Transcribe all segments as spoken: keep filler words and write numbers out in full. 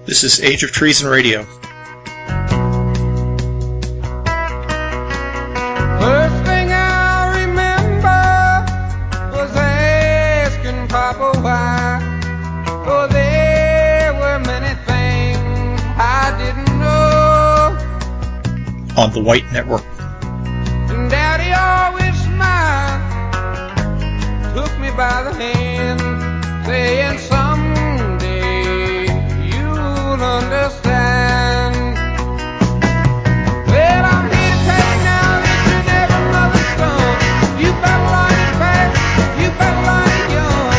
This is Age of Treason Radio. First thing I remember was asking Papa why. Oh, there were many things I didn't know. On the White Network. And Daddy always smiled, took me by the hand, saying someday you'll understand. Well, I'm here to tell you now that you're never mother's son. You better learn it fast, you better learn it young,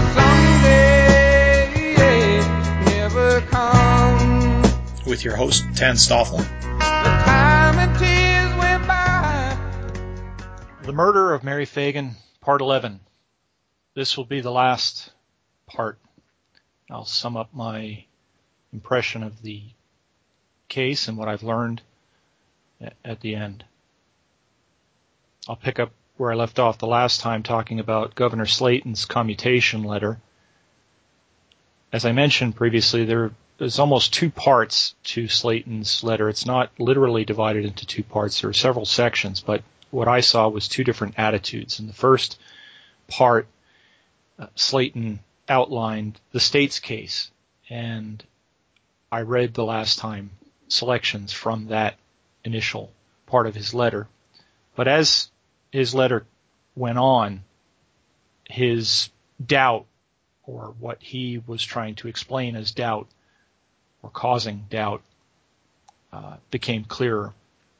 'cause someday never comes. With your host, Tan Stoffel. The time and tears went by. The Murder of Mary Fagan, Part eleven. This will be the last part. I'll sum up my impression of the case and what I've learned at the end. I'll pick up where I left off the last time, talking about Governor Slaton's commutation letter. As I mentioned previously, there is almost two parts to Slaton's letter. It's not literally divided into two parts. There are several sections, but what I saw was two different attitudes. In the first part, uh, Slaton outlined the state's case, and I read the last time selections from that initial part of his letter. But as his letter went on, his doubt, or what he was trying to explain as doubt, or causing doubt, uh, became clearer.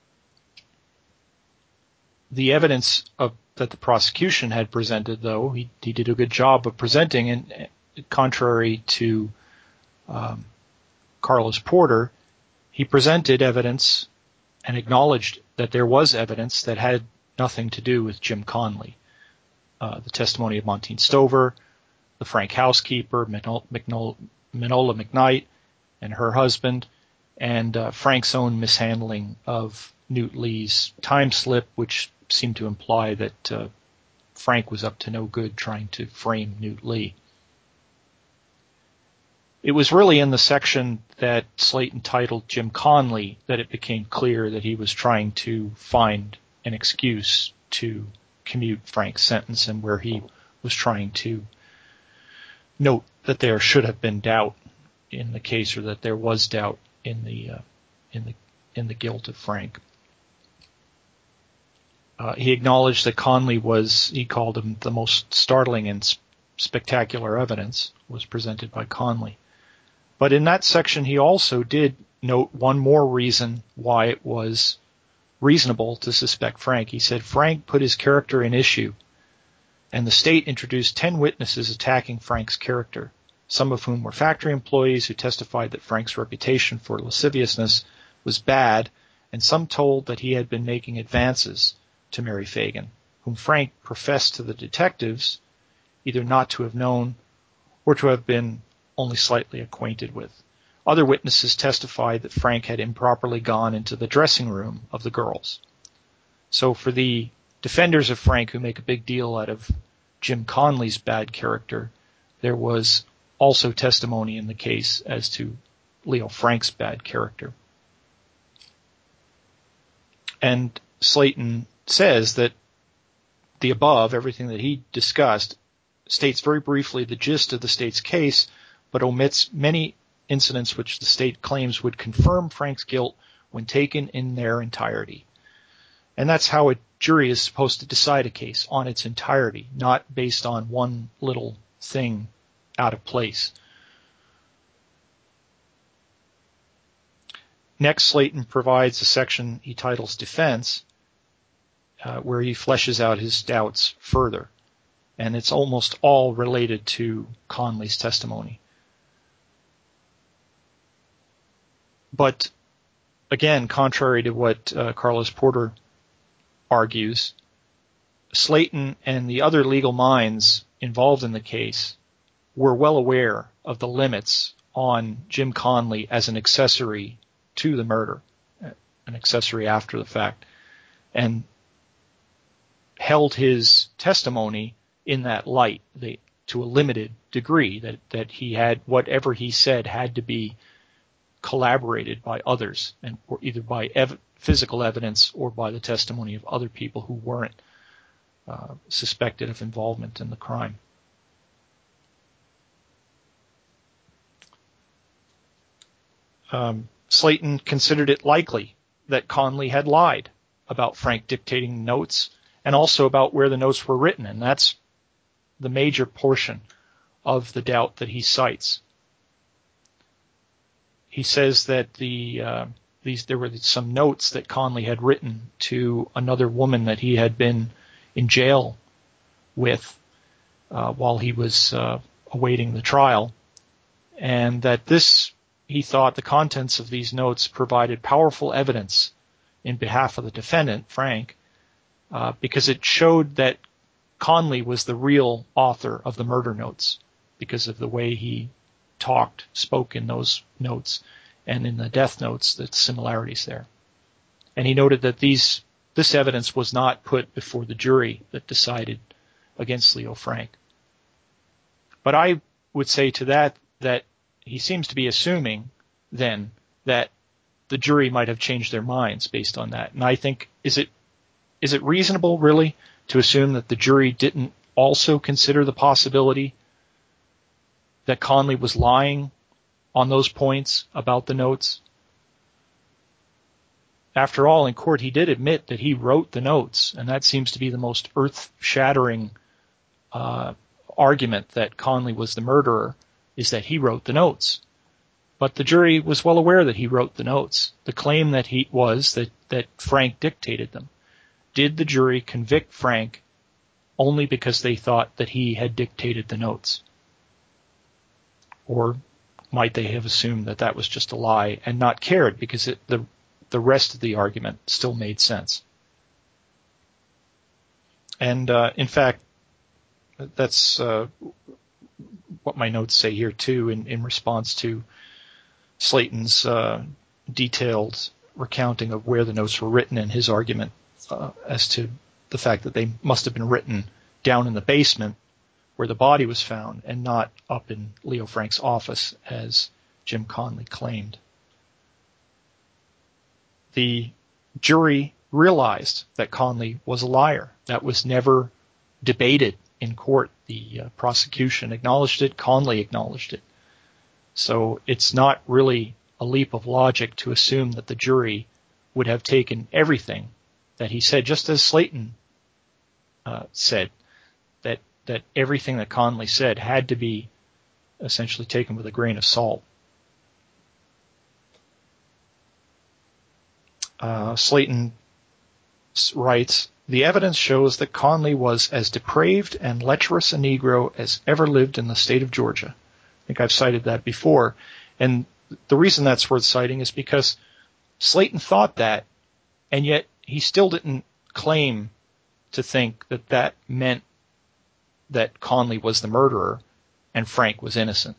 The evidence of, that the prosecution had presented, though, he, he did a good job of presenting, and contrary to um, Carlos Porter, he presented evidence and acknowledged that there was evidence that had nothing to do with Jim Conley. Uh, the testimony of Montine Stover, the Frank housekeeper, Minola McKnight, and her husband, and uh, Frank's own mishandling of Newt Lee's time slip, which seemed to imply that uh, Frank was up to no good trying to frame Newt Lee. It was really in the section that Slaton titled Jim Conley that it became clear that he was trying to find an excuse to commute Frank's sentence, and where he was trying to note that there should have been doubt in the case, or that there was doubt in the uh, in the in the guilt of Frank. Uh, he acknowledged that Conley was, he called him, the most startling and sp- spectacular evidence was presented by Conley. But in that section, he also did note one more reason why it was reasonable to suspect Frank. He said Frank put his character in issue, and the state introduced ten witnesses attacking Frank's character, some of whom were factory employees who testified that Frank's reputation for lasciviousness was bad, and some told that he had been making advances to Mary Fagan, whom Frank professed to the detectives either not to have known or to have been only slightly acquainted with. Other witnesses testified that Frank had improperly gone into the dressing room of the girls. So for the defenders of Frank, who make a big deal out of Jim Conley's bad character, there was also testimony in the case as to Leo Frank's bad character. And Slaton says that the above, everything that he discussed, states very briefly the gist of the state's case, but omits many incidents which the state claims would confirm Frank's guilt when taken in their entirety. And that's how a jury is supposed to decide a case, on its entirety, not based on one little thing out of place. Next, Slaton provides a section he titles Defense, uh, where he fleshes out his doubts further. And it's almost all related to Conley's testimony. But again, contrary to what uh, Carlos Porter argues, Slaton and the other legal minds involved in the case were well aware of the limits on Jim Conley as an accessory to the murder, an accessory after the fact, and held his testimony in that light, they, to a limited degree, that, that he had, whatever he said had to be collaborated by others, and or either by ev- physical evidence or by the testimony of other people who weren't uh, suspected of involvement in the crime. Um, Slayton considered it likely that Conley had lied about Frank dictating notes and also about where the notes were written, and that's the major portion of the doubt that he cites. He says that the uh, these there were some notes that Conley had written to another woman that he had been in jail with uh, while he was uh, awaiting the trial, and that this, he thought, the contents of these notes provided powerful evidence in behalf of the defendant, Frank, uh, because it showed that Conley was the real author of the murder notes because of the way he talked, spoke in those notes, and in the death notes, the similarities there. And he noted that these this evidence was not put before the jury that decided against Leo Frank. But I would say to that that he seems to be assuming then that the jury might have changed their minds based on that. And I think, is it is it reasonable really to assume that the jury didn't also consider the possibility that Conley was lying on those points about the notes? After all, in court, he did admit that he wrote the notes, and that seems to be the most earth-shattering uh, argument that Conley was the murderer, is that he wrote the notes. But the jury was well aware that he wrote the notes. The claim that he was that, that Frank dictated them. Did the jury convict Frank only because they thought that he had dictated the notes? Or might they have assumed that that was just a lie and not cared because it, the the rest of the argument still made sense? And uh, in fact, that's uh, what my notes say here too, in, in response to Slayton's uh, detailed recounting of where the notes were written and his argument uh, as to the fact that they must have been written down in the basement where the body was found and not up in Leo Frank's office as Jim Conley claimed. The jury realized that Conley was a liar. That was never debated in court. The uh, prosecution acknowledged it. Conley acknowledged it. So it's not really a leap of logic to assume that the jury would have taken everything that he said, just as Slayton uh, said, that that everything that Conley said had to be essentially taken with a grain of salt. Uh, Slayton writes, the evidence shows that Conley was as depraved and lecherous a Negro as ever lived in the state of Georgia. I think I've cited that before. And the reason that's worth citing is because Slayton thought that, and yet he still didn't claim to think that that meant that Conley was the murderer and Frank was innocent.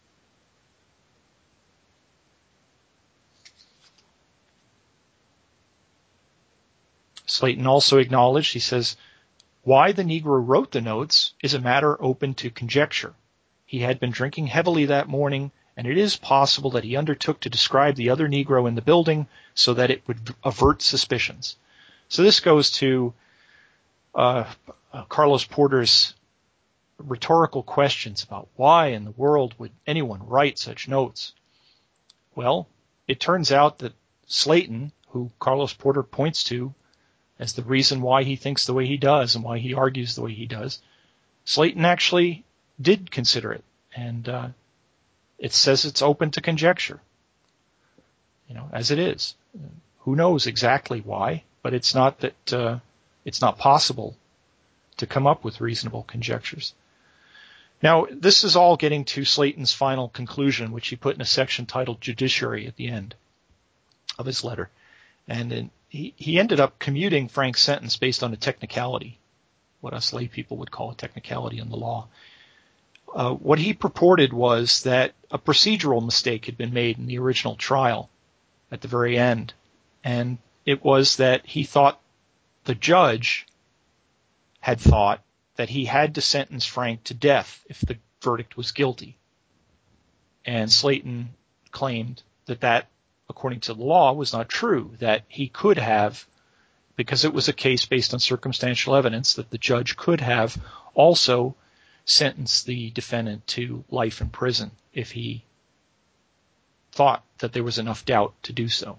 Slayton also acknowledged, he says, why the Negro wrote the notes is a matter open to conjecture. He had been drinking heavily that morning, and it is possible that he undertook to describe the other Negro in the building so that it would avert suspicions. So this goes to uh, uh, Carlos Porter's rhetorical questions about why in the world would anyone write such notes. Well, it turns out that Slayton, who Carlos Porter points to as the reason why he thinks the way he does and why he argues the way he does, Slayton actually did consider it, and uh, it says it's open to conjecture, you know, as it is. Who knows exactly why, but it's not that uh, it's not possible to come up with reasonable conjectures. Now, this is all getting to Slayton's final conclusion, which he put in a section titled Judiciary at the end of his letter. And in, he, he ended up commuting Frank's sentence based on a technicality, what us lay people would call a technicality in the law. Uh, what he purported was that a procedural mistake had been made in the original trial at the very end. And it was that he thought the judge had thought that he had to sentence Frank to death if the verdict was guilty. And Slayton claimed that that, according to the law, was not true, that he could have, because it was a case based on circumstantial evidence, that the judge could have also sentenced the defendant to life in prison if he thought that there was enough doubt to do so.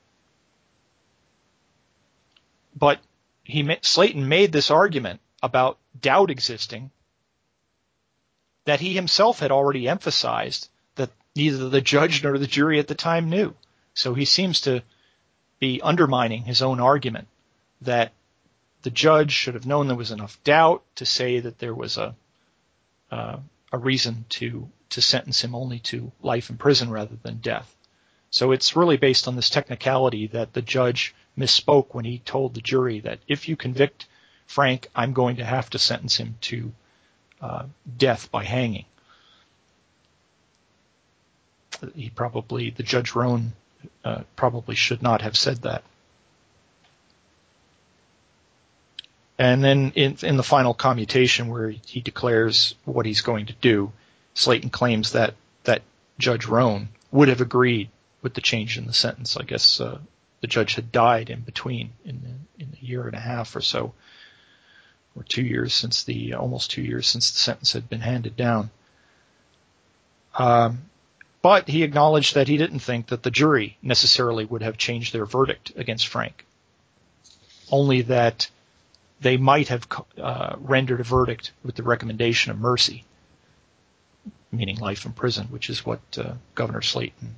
But he, Slayton made this argument about doubt existing that he himself had already emphasized that neither the judge nor the jury at the time knew. So he seems to be undermining his own argument that the judge should have known there was enough doubt to say that there was a uh, a reason to to sentence him only to life in prison rather than death. So it's really based on this technicality that the judge misspoke when he told the jury that if you convict Frank, I'm going to have to sentence him to uh, death by hanging. He probably, the Judge Roan uh, probably should not have said that. And then in, in the final commutation where he declares what he's going to do, Slayton claims that, that Judge Roan would have agreed with the change in the sentence. I guess uh, the judge had died in between, in, the, in a year and a half or so, or two years since the, almost two years since the sentence had been handed down. Um, but he acknowledged that he didn't think that the jury necessarily would have changed their verdict against Frank, only that they might have uh, rendered a verdict with the recommendation of mercy, meaning life in prison, which is what uh, Governor Slayton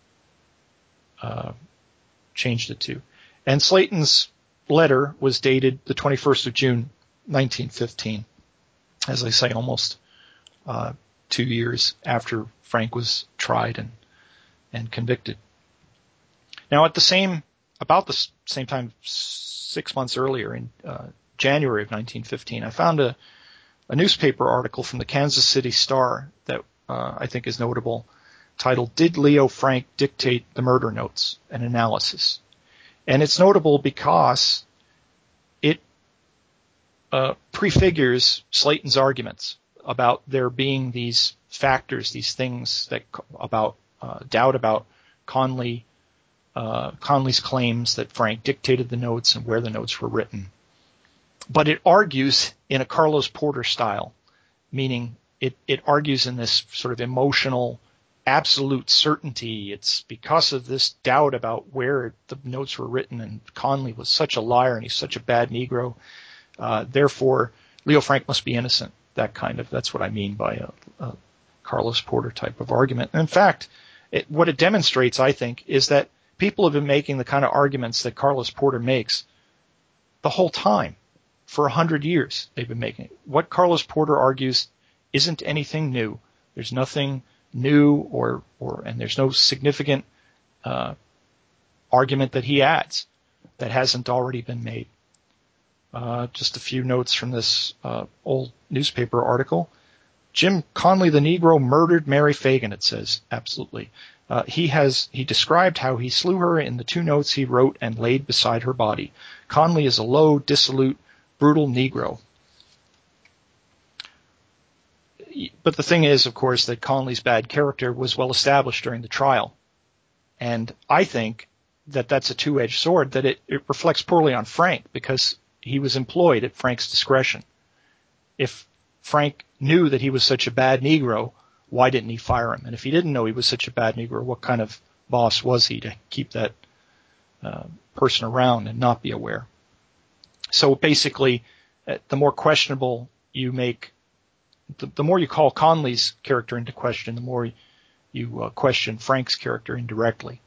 uh, changed it to. And Slayton's letter was dated the twenty-first of June, nineteen fifteen, as I say, almost uh, two years after Frank was tried and and convicted. Now, at the same, about the same time, six months earlier, in uh, January of nineteen fifteen, I found a, a newspaper article from the Kansas City Star that uh, I think is notable, titled "Did Leo Frank Dictate the Murder Notes? An Analysis." And it's notable because it uh, prefigures Slayton's arguments about there being these factors, these things that about uh, doubt about Conley, uh, Conley's claims that Frank dictated the notes and where the notes were written. But it argues in a Carlos Porter style, meaning it, it argues in this sort of emotional, absolute certainty. It's because of this doubt about where the notes were written, and Conley was such a liar and he's such a bad Negro. Uh, therefore, Leo Frank must be innocent. That kind of, that's what I mean by a, a Carlos Porter type of argument. And in fact, it, what it demonstrates, I think, is that people have been making the kind of arguments that Carlos Porter makes the whole time. For a hundred years, they've been making it. What Carlos Porter argues isn't anything new. There's nothing new or, or, and there's no significant, uh, argument that he adds that hasn't already been made. Uh, just a few notes from this, uh, old newspaper article. Jim Conley, the Negro, murdered Mary Fagan, it says. Absolutely. Uh, he has, he described how he slew her in the two notes he wrote and laid beside her body. Conley is a low, dissolute, brutal Negro. But the thing is, of course, that Conley's bad character was well established during the trial. And I think that that's a two-edged sword, that it, it reflects poorly on Frank because he was employed at Frank's discretion. If Frank knew that he was such a bad Negro, why didn't he fire him? And if he didn't know he was such a bad Negro, what kind of boss was he to keep that uh, person around and not be aware? So basically, uh, the more questionable you make, the, the more you call Conley's character into question, the more you uh, question Frank's character indirectly.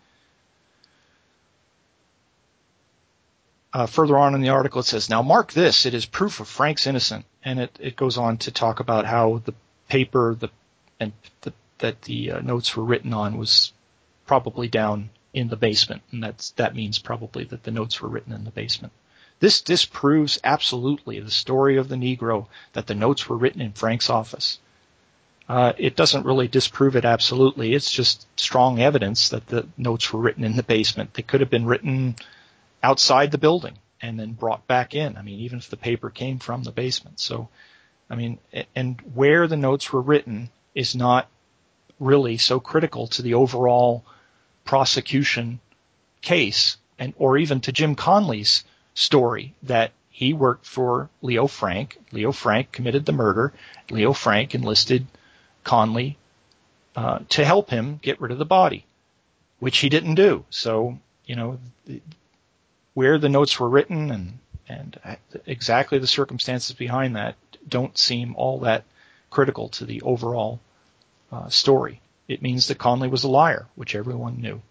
Uh, further on in the article, it says, "Now mark this, it is proof of Frank's innocence." And it, it goes on to talk about how the paper the and the, that the uh, notes were written on was probably down in the basement. And that's, that means probably that the notes were written in the basement. This disproves absolutely the story of the Negro that the notes were written in Frank's office. Uh, it doesn't really disprove it absolutely. It's just strong evidence that the notes were written in the basement. They could have been written outside the building and then brought back in. I mean, even if the paper came from the basement. So, I mean, and where the notes were written is not really so critical to the overall prosecution case, and or even to Jim Conley's story that he worked for Leo Frank. Leo Frank committed the murder. Leo Frank enlisted Conley uh, to help him get rid of the body, which he didn't do. So, you know, the, where the notes were written and and exactly the circumstances behind that don't seem all that critical to the overall uh, story. It means that Conley was a liar, which everyone knew.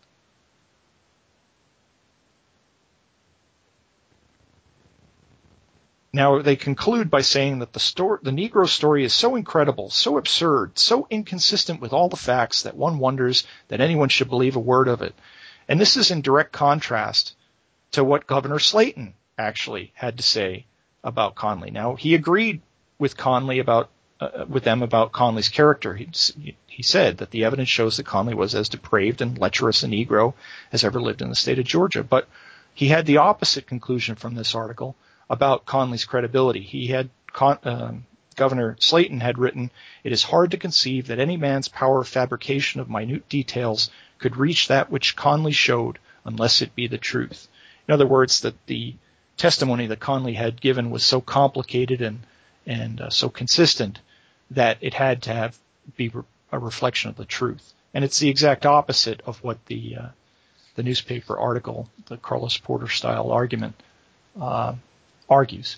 Now, they conclude by saying that the story, the Negro story is so incredible, so absurd, so inconsistent with all the facts that one wonders that anyone should believe a word of it. And this is in direct contrast to what Governor Slayton actually had to say about Conley. Now, he agreed with Conley about, uh, with them about Conley's character. He, he said that the evidence shows that Conley was as depraved and lecherous a Negro as ever lived in the state of Georgia. But he had the opposite conclusion from this article about Conley's credibility. He had, Con, um, Governor Slayton had written, "It is hard to conceive that any man's power of fabrication of minute details could reach that which Conley showed unless it be the truth." In other words, that the testimony that Conley had given was so complicated and and uh, so consistent that it had to have be re- a reflection of the truth. And it's the exact opposite of what the uh, the newspaper article, the Carlos Porter style argument, uh, argues.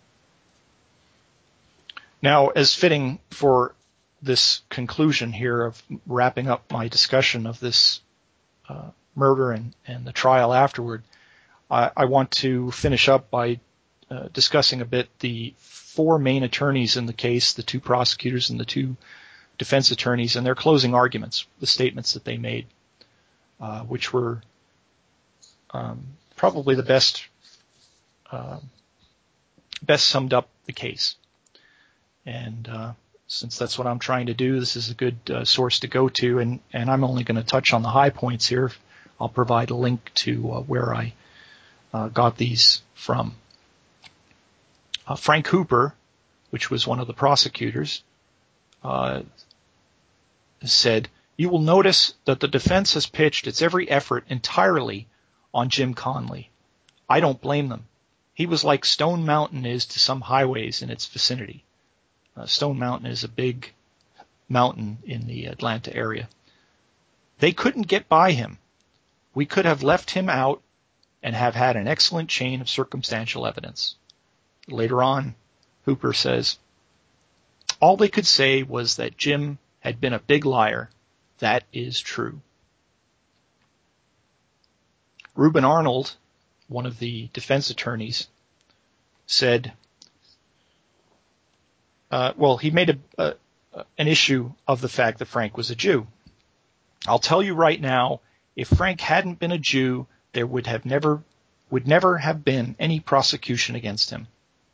Now, as fitting for this conclusion here of wrapping up my discussion of this uh, murder and, and the trial afterward, I, I want to finish up by uh, discussing a bit the four main attorneys in the case, the two prosecutors and the two defense attorneys, and their closing arguments, the statements that they made, uh, which were um, probably the best uh, best summed up the case. And uh, since that's what I'm trying to do, this is a good uh, source to go to, and, and I'm only going to touch on the high points here. I'll provide a link to uh, where I uh, got these from. Uh, Frank Hooper, which was one of the prosecutors, uh, said, "You will notice that the defense has pitched its every effort entirely on Jim Conley. I don't blame them. He was like Stone Mountain is to some highways in its vicinity." Uh, Stone Mountain is a big mountain in the Atlanta area. "They couldn't get by him. We could have left him out and have had an excellent chain of circumstantial evidence." Later on, Hooper says, "All they could say was that Jim had been a big liar. That is true." Reuben Arnold, one of the defense attorneys, said, uh, well, he made a, a, an issue of the fact that Frank was a Jew. "I'll tell you right now, if Frank hadn't been a Jew, there would have never, would never have been any prosecution against him."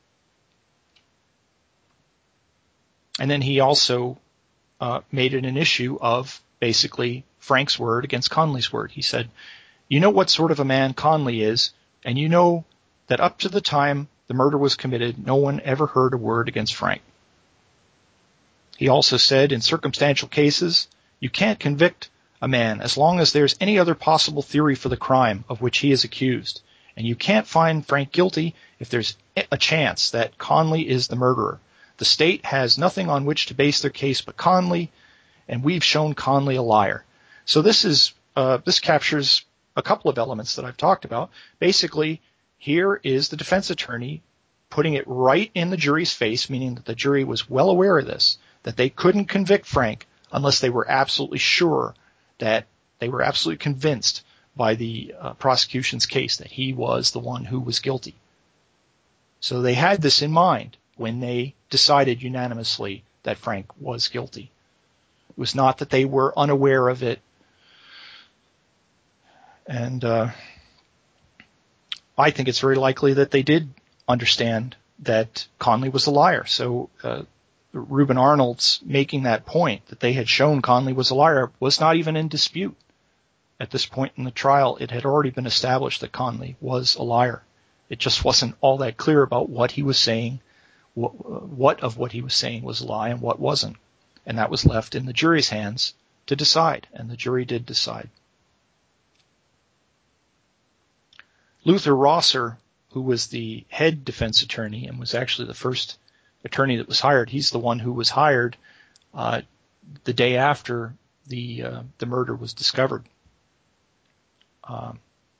And then he also uh, made it an issue of basically Frank's word against Conley's word. He said, "You know what sort of a man Conley is, and you know that up to the time the murder was committed, no one ever heard a word against Frank." He also said, "In circumstantial cases, you can't convict a man as long as there's any other possible theory for the crime of which he is accused, and you can't find Frank guilty if there's a chance that Conley is the murderer. The state has nothing on which to base their case but Conley, and we've shown Conley a liar." So this is uh, this captures a couple of elements that I've talked about. Basically, here is the defense attorney putting it right in the jury's face, meaning that the jury was well aware of this, that they couldn't convict Frank unless they were absolutely sure, that they were absolutely convinced by the uh, prosecution's case that he was the one who was guilty. So they had this in mind when they decided unanimously that Frank was guilty. It was not that they were unaware of it. And uh, I think it's very likely that they did understand that Conley was a liar. So uh, Reuben Arnold's making that point, that they had shown Conley was a liar, was not even in dispute. At this point in the trial, it had already been established that Conley was a liar. It just wasn't all that clear about what he was saying, what, what of what he was saying was a lie and what wasn't. And that was left in the jury's hands to decide, and the jury did decide. Luther Rosser, who was the head defense attorney and was actually the first attorney that was hired, he's the one who was hired uh, the day after the uh, the murder was discovered. Um,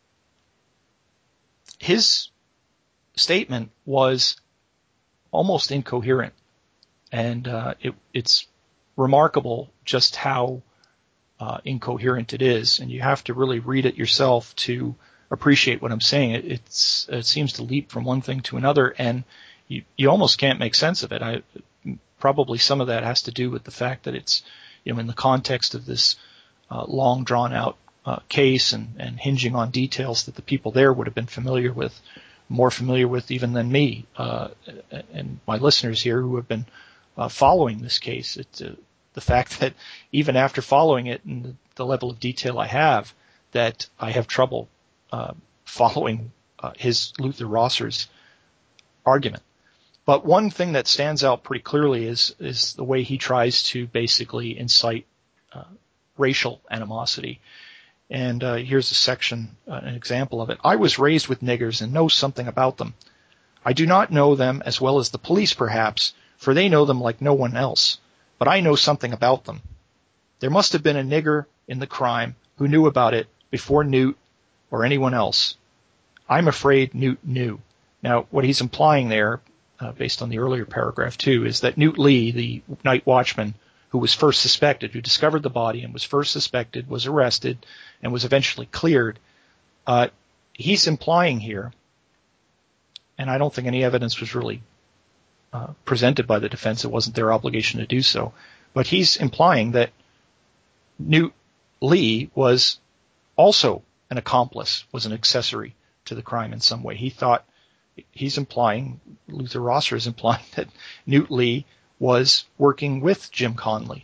his statement was almost incoherent, and uh, it, it's remarkable just how uh, incoherent it is, and you have to really read it yourself to appreciate what I'm saying. It, it's, it seems to leap from one thing to another, and you, you almost can't make sense of it. I, probably some of that has to do with the fact that it's, you know, in the context of this uh, long drawn out uh, case and, and hinging on details that the people there would have been familiar with, more familiar with even than me uh, and my listeners here who have been uh, following this case. It's uh, the fact that even after following it and the, the level of detail I have, that I have trouble uh, following uh, his Luther Rosser's argument. But one thing that stands out pretty clearly is is the way he tries to basically incite uh, racial animosity. And uh, here's a section, uh, an example of it. I was raised with niggers and know something about them. I do not know them as well as the police, perhaps, for they know them like no one else. But I know something about them. There must have been a nigger in the crime who knew about it before Newt or anyone else. I'm afraid Newt knew. Now, what he's implying there, uh, based on the earlier paragraph too, is that Newt Lee, the night watchman who was first suspected, who discovered the body and was first suspected, was arrested and was eventually cleared. Uh, he's implying here, and I don't think any evidence was really uh, presented by the defense. It wasn't their obligation to do so. But he's implying that Newt Lee was also an accomplice, was an accessory to the crime in some way. He thought, he's implying, Luther Rosser is implying that Newt Lee was working with Jim Conley,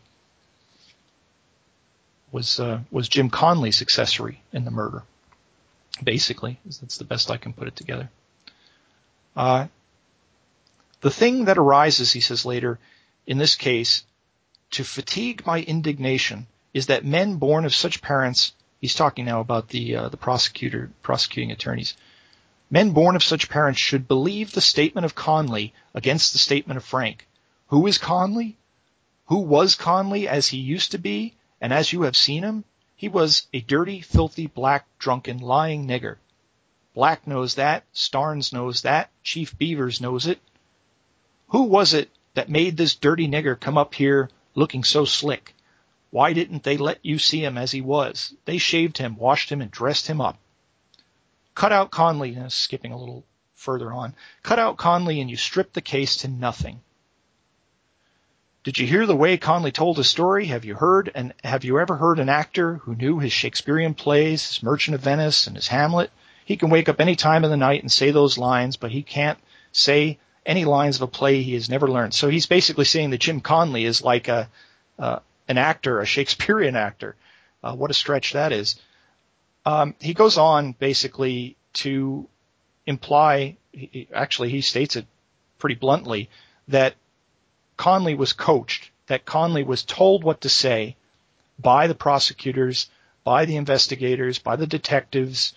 was uh, was Jim Conley's accessory in the murder, basically. That's the best I can put it together. Uh, the thing that arises, he says later, in this case, to fatigue my indignation is that men born of such parents, he's talking now about the uh, the prosecutor, prosecuting attorneys, men born of such parents should believe the statement of Conley against the statement of Frank. Who is Conley? Who was Conley as he used to be, and as you have seen him? He was a dirty, filthy, black, drunken, lying nigger. Black knows that. Starnes knows that. Chief Beavers knows it. Who was it that made this dirty nigger come up here looking so slick? Why didn't they let you see him as he was? They shaved him, washed him, and dressed him up. Cut out Conley, now skipping a little further on. Cut out Conley and you strip the case to nothing. Did you hear the way Conley told his story? Have you heard and have you ever heard an actor who knew his Shakespearean plays, his Merchant of Venice and his Hamlet? He can wake up any time of the night and say those lines, but he can't say any lines of a play he has never learned. So he's basically saying that Jim Conley is like a uh, an actor, a Shakespearean actor. Uh, what a stretch that is. Um, he goes on basically to imply, he, actually he states it pretty bluntly, that Conley was coached, that Conley was told what to say by the prosecutors, by the investigators, by the detectives,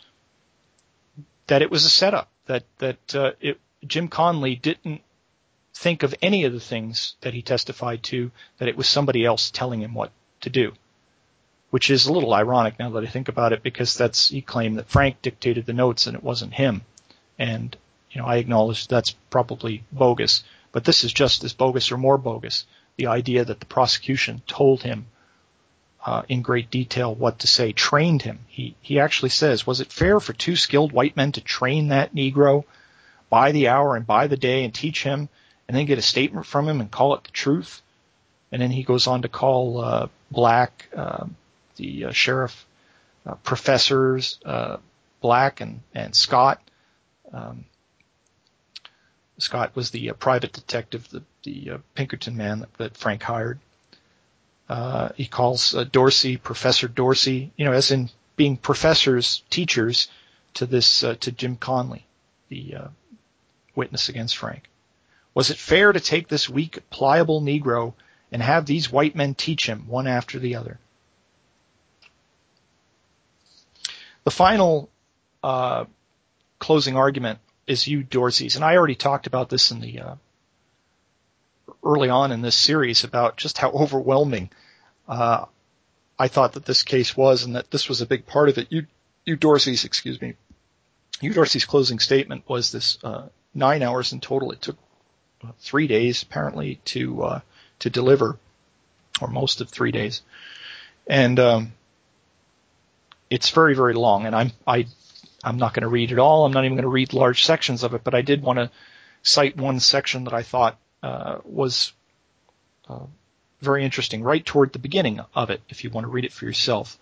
that it was a setup, that that uh, it, Jim Conley didn't think of any of the things that he testified to, that it was somebody else telling him what to do, which is a little ironic now that I think about it, because that's, he claimed that Frank dictated the notes and it wasn't him. And, you know, I acknowledge that's probably bogus. But this is just as bogus or more bogus, the idea that the prosecution told him uh, in great detail what to say, trained him. He he actually says, was it fair for two skilled white men to train that Negro by the hour and by the day and teach him and then get a statement from him and call it the truth? And then he goes on to call uh, Black, uh, the uh, sheriff, uh, professors, uh, Black and, and Scott. Um, Scott was the uh, private detective, the, the uh, Pinkerton man that, that Frank hired. Uh, he calls uh, Dorsey, Professor Dorsey, you know, as in being professors, teachers to this, uh, to Jim Conley, the uh, witness against Frank. Was it fair to take this weak, pliable Negro and have these white men teach him one after the other? The final uh, closing argument is Hugh Dorsey's, and I already talked about this in the uh, early on in this series about just how overwhelming uh, I thought that this case was, and that this was a big part of it. Hugh, Hugh Dorsey's, excuse me, Hugh Dorsey's closing statement was this uh, nine hours in total. It took three days apparently to uh, to deliver, or most of three days, and um, it's very very long. And I'm I I'm not going to read it all. I'm not even going to read large sections of it, but I did want to cite one section that I thought uh, was uh, very interesting, right toward the beginning of it. If you want to read it for yourself.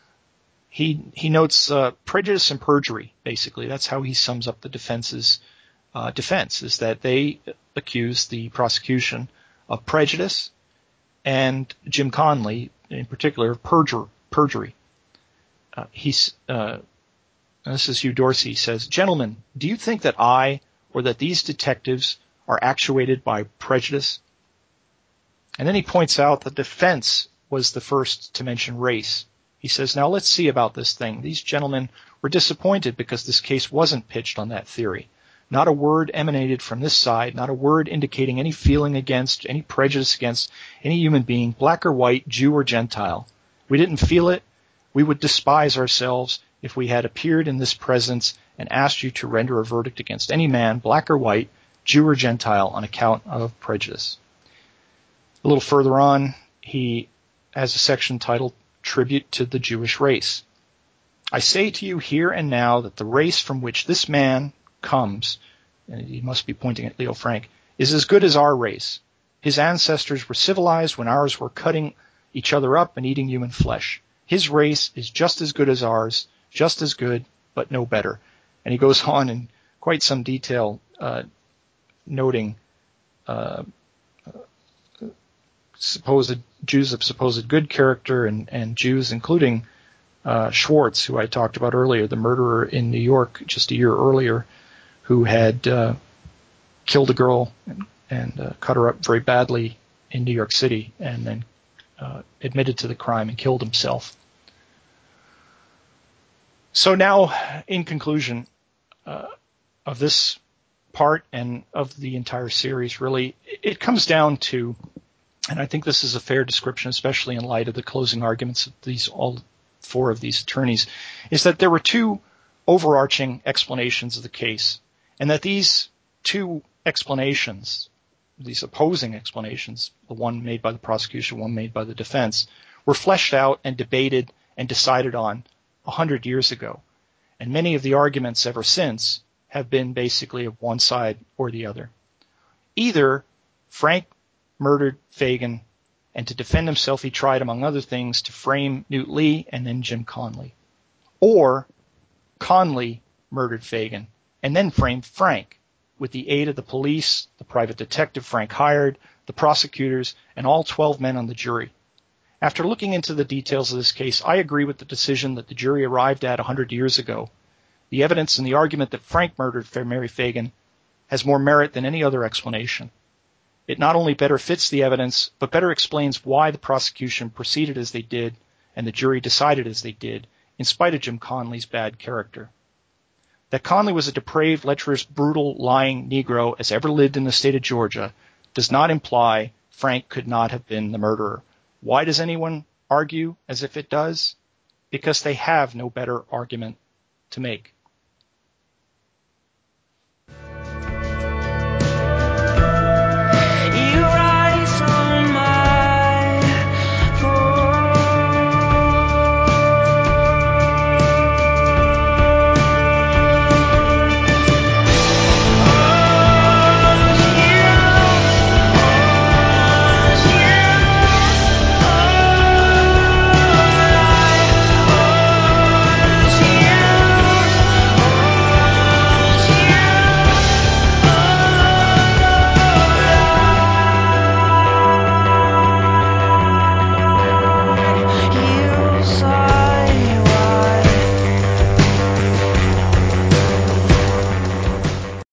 He he notes uh, prejudice and perjury, basically. That's how he sums up the defense's uh, defense, is that they accuse the prosecution of prejudice and Jim Conley, in particular, of perjur- perjury. Uh, he's, uh, this is Hugh Dorsey, says, "Gentlemen, do you think that I or that these detectives are actuated by prejudice?" And then he points out the defense was the first to mention race. He says, "Now let's see about this thing. These gentlemen were disappointed because this case wasn't pitched on that theory. Not a word emanated from this side, not a word indicating any feeling against, any prejudice against any human being, black or white, Jew or Gentile. We didn't feel it. We would despise ourselves if we had appeared in this presence and asked you to render a verdict against any man, black or white, Jew or Gentile, on account of prejudice." A little further on, he has a section titled Tribute to the Jewish Race. "I say to you here and now that the race from which this man comes," and he must be pointing at Leo Frank, "is as good as our race. His ancestors were civilized when ours were cutting each other up and eating human flesh. His race is just as good as ours, just as good, but no better." And he goes on in quite some detail, uh, noting uh, supposed Jews of supposed good character and, and Jews, including uh, Schwartz, who I talked about earlier, the murderer in New York just a year earlier, who had uh, killed a girl and, and uh, cut her up very badly in New York City, and then uh, admitted to the crime and killed himself. So now, in conclusion uh, of this part and of the entire series, really, it comes down to, and I think this is a fair description, especially in light of the closing arguments of these all four of these attorneys, is that there were two overarching explanations of the case, and that these two explanations, these opposing explanations, the one made by the prosecution, one made by the defense, were fleshed out and debated and decided on a hundred years ago. And many of the arguments ever since have been basically of one side or the other. Either Frank murdered Fagan, and to defend himself he tried, among other things, to frame Newt Lee and then Jim Conley. Or Conley murdered Fagan and then framed Frank with the aid of the police, the private detective Frank hired, the prosecutors, and all twelve men on the jury. After looking into the details of this case, I agree with the decision that the jury arrived at a hundred years ago. The evidence and the argument that Frank murdered Mary Fagan has more merit than any other explanation. It not only better fits the evidence, but better explains why the prosecution proceeded as they did and the jury decided as they did, in spite of Jim Conley's bad character. That Conley was a depraved, lecherous, brutal, lying Negro as ever lived in the state of Georgia does not imply Frank could not have been the murderer. Why does anyone argue as if it does? Because they have no better argument to make.